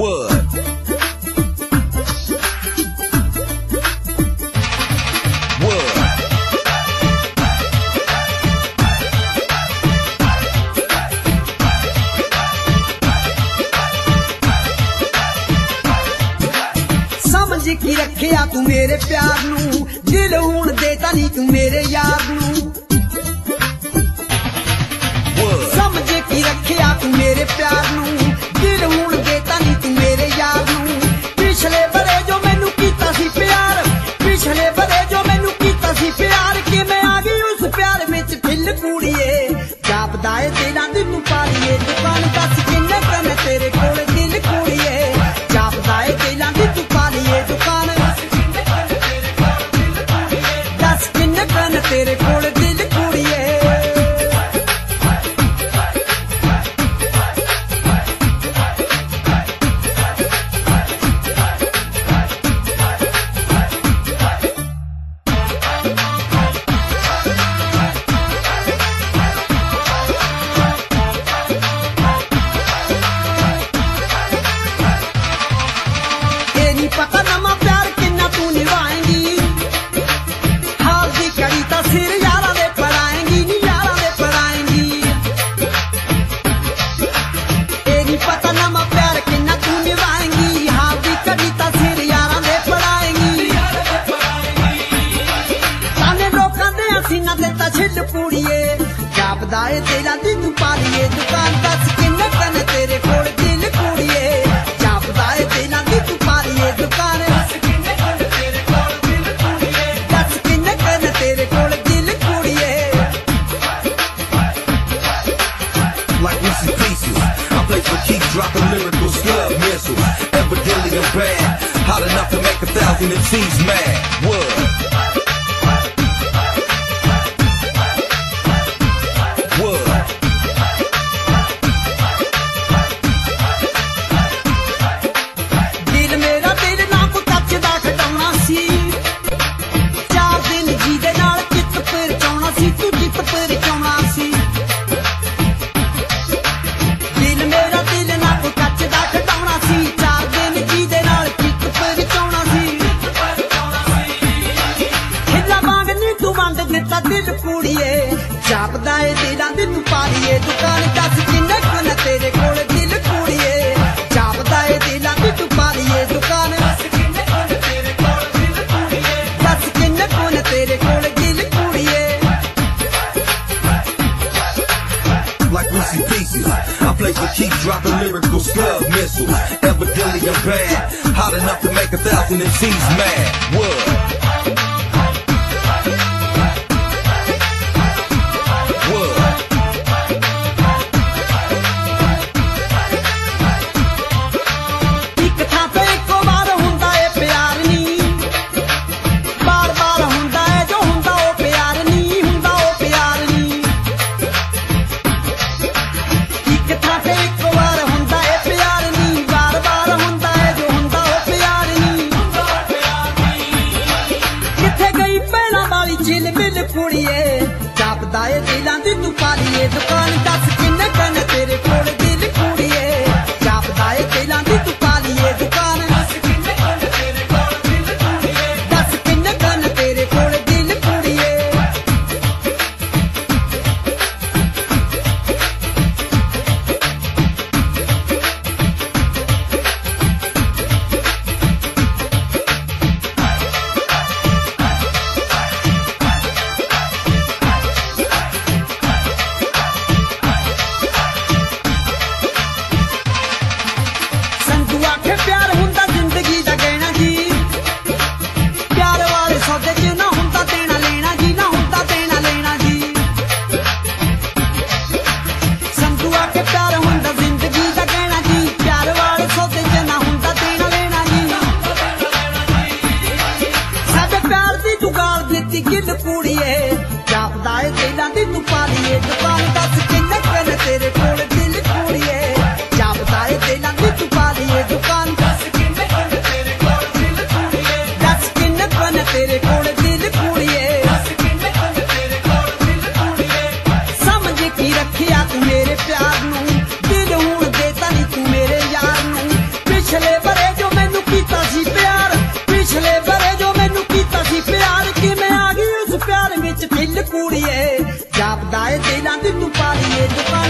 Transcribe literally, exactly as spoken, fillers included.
What? की रखिया तू मेरे प्यार नू दिल हुण देता नहीं तू मेरे यार नू समझे की रखिया तू मेरे प्यार नू दिल हुण देता नहीं तू मेरे यार नू पिछले बरे जो मैनू कीता सी प्यार पिछले बरे जो मैनू कीता सी प्यार कि मैं आ गई उस प्यार विच फिल कूड़िए जापदा ए तेरा दिल नू पालिए दुकान दस किन्ने कन तेरे कोल दिल कूड़िए जापदा ए तेरा दिल तू पालिए दुकान दस किन्ने कन तेरे कोल दिल कूड़िए पता नमा प्यार किन्ना तू निभाएंगी हाल दी कड़ी ता सिर यारा दे पड़ाएंगी नी यारा दे पड़ाएंगी तेरी पता नमा प्यार किन्ना तू निभाएंगी हाल दी कड़ी ता सिर यारा दे पड़ाएंगी साने लोकां दे सीना ते ता छिल पूड़िए जापदा ए तेरा दिल तू पालिए दुकान दस किन्ने कन तेरे कोल दिल कूड़िए जापदा ए तेरा दिल तू पालिए दुकान दस किन्ने कन तेरे कोल दिल कूड़िए दस किन्ने कन तेरे कोल दिल कूड़िए Like Reese's Pieces, I play for keep dropping lyrical slug missiles. Evidently I'm bad, hot enough to make a thousand M Cs mad. What? दिल कूड़िए जापदा ए तेरा दिल पालिए दुकान दस किन्ने कन तेरे कोल दिल कूड़िए जापदा ए तेरा दिल पालिए दुकान दस किन्ने कन तेरे कोल दिल कूड़िए दस किन्ने कन तेरे कोल दिल कूड़िए Like Reese's Pieces, I play for keep dropping lyrical slug missiles. Evidently I'm bad, hot enough to make a thousand M Cs mad. What? चिल मिल कुड़िए जापदा ए दिलां दी तू पालिए दुकान दस किन्ने कन तेरे कोल दिल कूड़िए जापदा ए दिलां दी तू पालिए दुकान दस किन्ने कन तेरे कोल दिल कूड़िए दस किन्ने कन तेरे कोल दिल कूड़िए ਇਹ ਦੁਕਾਨ